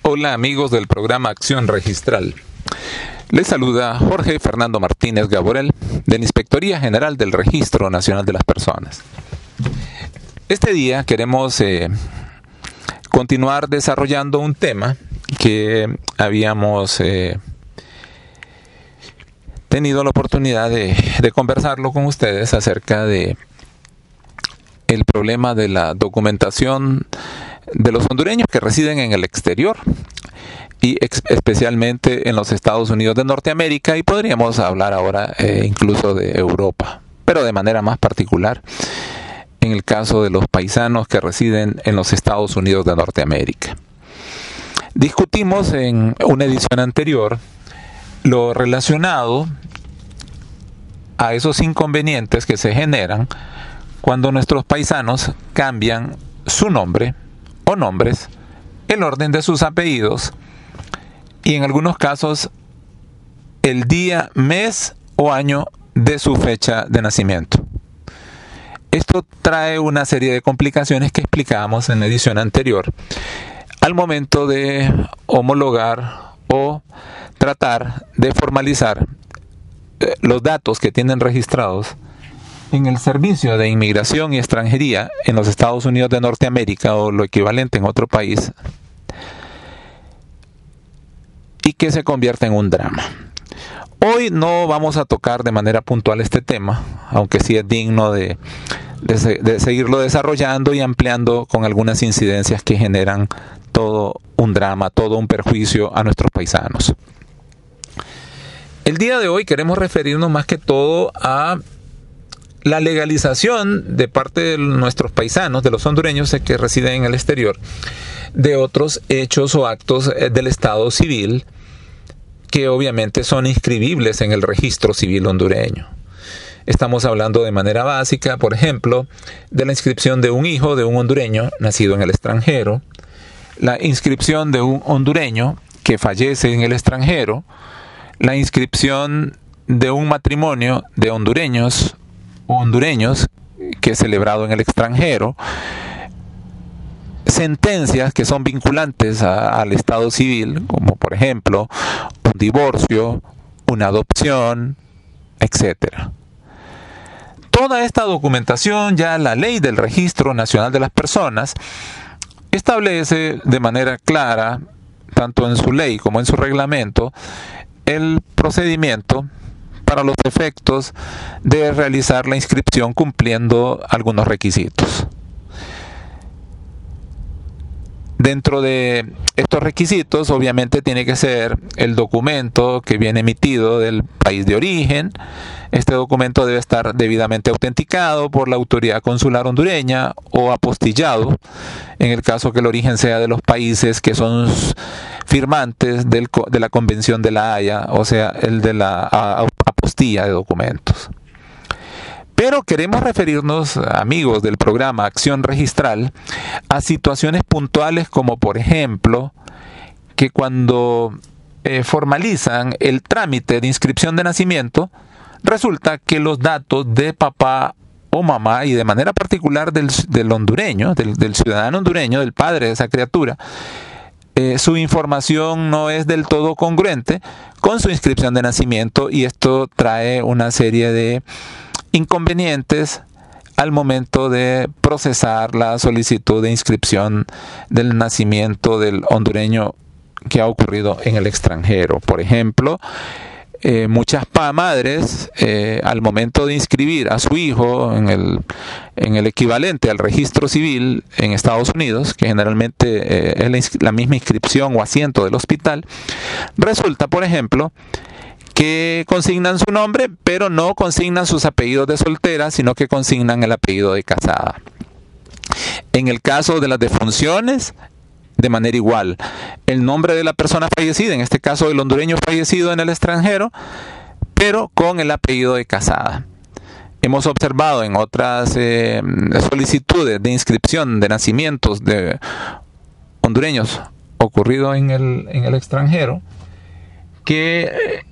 Hola amigos del programa Acción Registral. Les saluda Jorge Fernando Martínez Gaborel, de la Inspectoría General del Registro Nacional de las Personas. Este día queremos continuar desarrollando un tema que habíamos tenido la oportunidad de conversarlo con ustedes acerca de el problema de la documentación de los hondureños que residen en el exterior y especialmente en los Estados Unidos de Norteamérica, y podríamos hablar ahora incluso de Europa, pero de manera más particular en el caso de los paisanos que residen en los Estados Unidos de Norteamérica. Discutimos en una edición anterior lo relacionado a esos inconvenientes que se generan cuando nuestros paisanos cambian su nombre o nombres, el orden de sus apellidos y en algunos casos el día, mes o año de su fecha de nacimiento. Esto trae una serie de complicaciones que explicábamos en la edición anterior al momento de homologar o tratar de formalizar los datos que tienen registrados en el Servicio de Inmigración y Extranjería en los Estados Unidos de Norteamérica o lo equivalente en otro país, y que se convierte en un drama. Hoy no vamos a tocar de manera puntual este tema, aunque sí es digno de seguirlo desarrollando y ampliando con algunas incidencias que generan todo un drama, todo un perjuicio a nuestros paisanos. El día de hoy queremos referirnos más que todo a la legalización de parte de nuestros paisanos, de los hondureños que residen en el exterior, de otros hechos o actos del Estado civil que obviamente son inscribibles en el registro civil hondureño. Estamos hablando de manera básica, por ejemplo, de la inscripción de un hijo de un hondureño nacido en el extranjero, la inscripción de un hondureño que fallece en el extranjero, la inscripción de un matrimonio de hondureños o hondureños que es celebrado en el extranjero, sentencias que son vinculantes al Estado civil, como por ejemplo un divorcio, una adopción, etcétera. Toda esta documentación, ya la Ley del Registro Nacional de las Personas establece de manera clara, tanto en su ley como en su reglamento, el procedimiento para los efectos de realizar la inscripción cumpliendo algunos requisitos. Dentro de estos requisitos, obviamente, tiene que ser el documento que viene emitido del país de origen. Este documento debe estar debidamente autenticado por la autoridad consular hondureña o apostillado, en el caso que el origen sea de los países que son firmantes de la Convención de la Haya, o sea, el de la apostilla de documentos. Pero queremos referirnos, amigos del programa Acción Registral, a situaciones puntuales como, por ejemplo, que cuando formalizan el trámite de inscripción de nacimiento, resulta que los datos de papá o mamá, y de manera particular del hondureño, del ciudadano hondureño, del padre de esa criatura, su información no es del todo congruente con su inscripción de nacimiento, y esto trae una serie de inconvenientes al momento de procesar la solicitud de inscripción del nacimiento del hondureño que ha ocurrido en el extranjero. Por ejemplo, muchas madres al momento de inscribir a su hijo en el equivalente al registro civil en Estados Unidos, que generalmente es la misma inscripción o asiento del hospital, resulta, por ejemplo, que consignan su nombre, pero no consignan sus apellidos de soltera, sino que consignan el apellido de casada. En el caso de las defunciones, de manera igual, el nombre de la persona fallecida, en este caso el hondureño fallecido en el extranjero, pero con el apellido de casada. Hemos observado en otras solicitudes de inscripción de nacimientos de hondureños ocurrido en el extranjero, que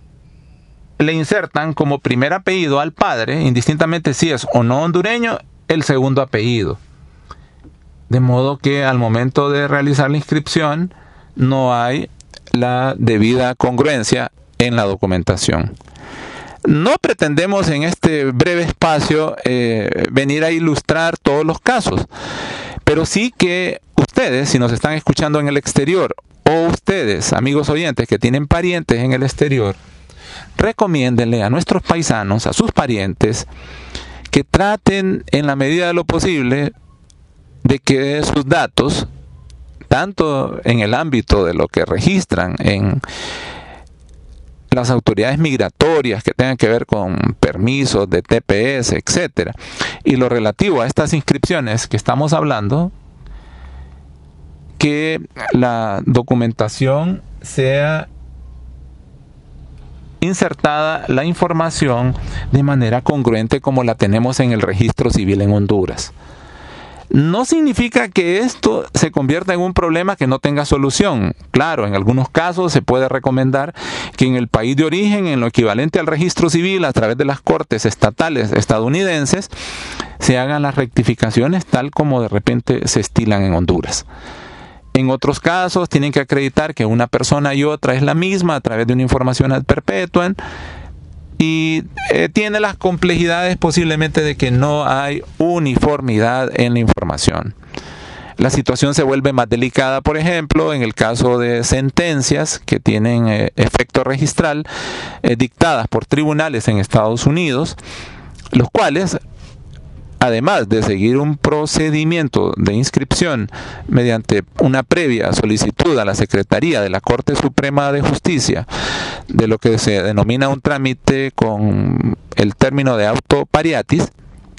le insertan como primer apellido al padre, indistintamente si es o no hondureño, el segundo apellido. De modo que al momento de realizar la inscripción no hay la debida congruencia en la documentación. No pretendemos en este breve espacio venir a ilustrar todos los casos, pero sí que ustedes, si nos están escuchando en el exterior, o ustedes, amigos oyentes que tienen parientes en el exterior, recomiéndenle a nuestros paisanos, a sus parientes, que traten en la medida de lo posible de que sus datos, tanto en el ámbito de lo que registran en las autoridades migratorias que tengan que ver con permisos de TPS, etcétera, y lo relativo a estas inscripciones que estamos hablando, que la documentación sea insertada la información de manera congruente como la tenemos en el registro civil en Honduras. No significa que esto se convierta en un problema que no tenga solución. Claro, en algunos casos se puede recomendar que en el país de origen, en lo equivalente al registro civil, a través de las cortes estatales estadounidenses, se hagan las rectificaciones tal como de repente se estilan en Honduras. En otros casos tienen que acreditar que una persona y otra es la misma a través de una información ad perpetuum, y tiene las complejidades posiblemente de que no hay uniformidad en la información. La situación se vuelve más delicada, por ejemplo, en el caso de sentencias que tienen efecto registral dictadas por tribunales en Estados Unidos, los cuales, además de seguir un procedimiento de inscripción mediante una previa solicitud a la Secretaría de la Corte Suprema de Justicia, de lo que se denomina un trámite con el término de auto pariatis,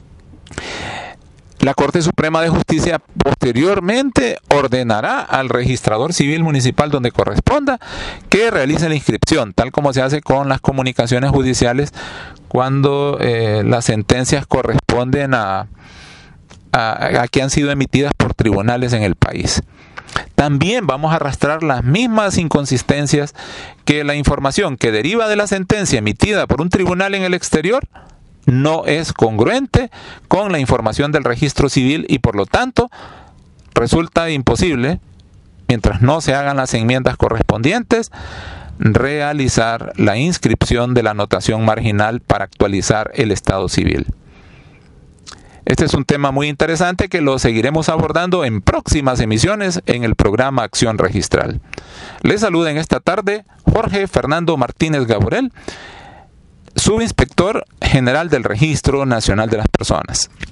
la Corte Suprema de Justicia posteriormente ordenará al registrador civil municipal donde corresponda que realice la inscripción, tal como se hace con las comunicaciones judiciales cuando las sentencias corresponden a que han sido emitidas por tribunales en el país. También vamos a arrastrar las mismas inconsistencias que la información que deriva de la sentencia emitida por un tribunal en el exterior no es congruente con la información del registro civil y por lo tanto resulta imposible, mientras no se hagan las enmiendas correspondientes, realizar la inscripción de la anotación marginal para actualizar el estado civil. Este es un tema muy interesante que lo seguiremos abordando en próximas emisiones en el programa Acción Registral. Les saluda en esta tarde Jorge Fernando Martínez Gaborel, subinspector general del Registro Nacional de las Personas.